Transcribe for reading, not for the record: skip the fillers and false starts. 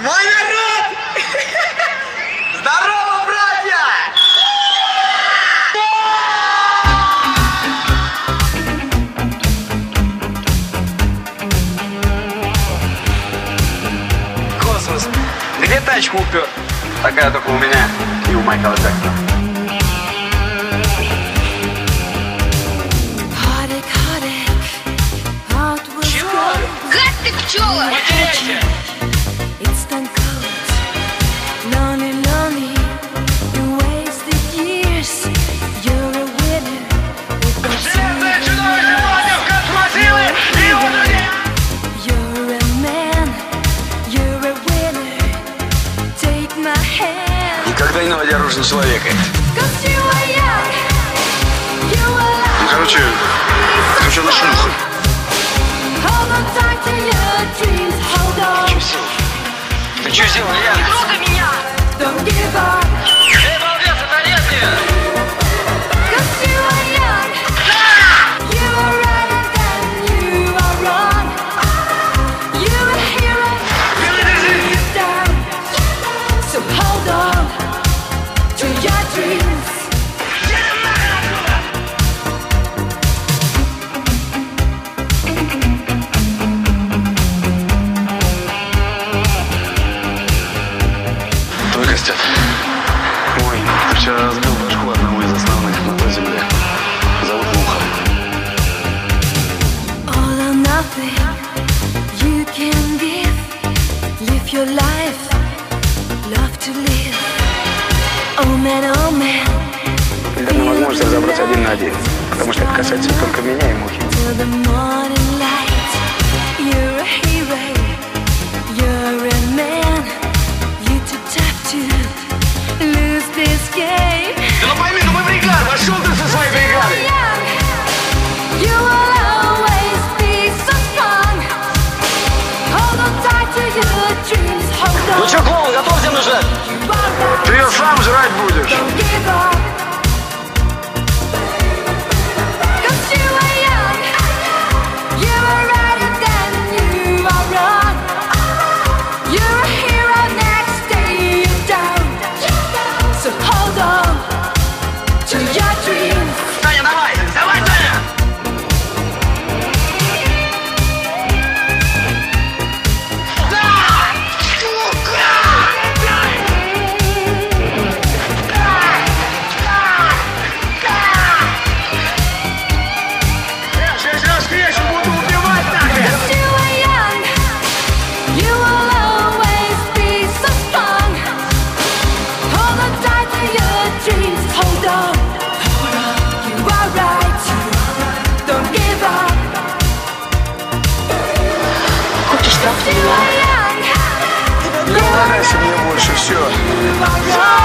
Мой народ! Здорово, братья! Космос, где тачку упер? Такая только у меня и у Майкла Джексона. Гад ты пчела! Железное чудовище против космосилы и ударения! Никогда не наводя оружие на человека. Ну, короче, ты что на шлюху? Ты что сделал, Ян? Не трогай меня! Эй, балбес, оторез ее! Твой Костят. Ой, ты вчера разбил башку одному из основных на той земле. Зовут Муха. Это невозможно разобрать один на один, потому что это касается только меня и Мухи. Да ну пойми, ну мы бригада, пошел ты со своей бригадой! Ну что, клоун, готов землю жрать? Ты ее сам жрать будешь. Таня, давай! Давай, Таня! Сейчас встречу буду убивать нахрен! Хочешь трахать меня? Говори себе больше, все.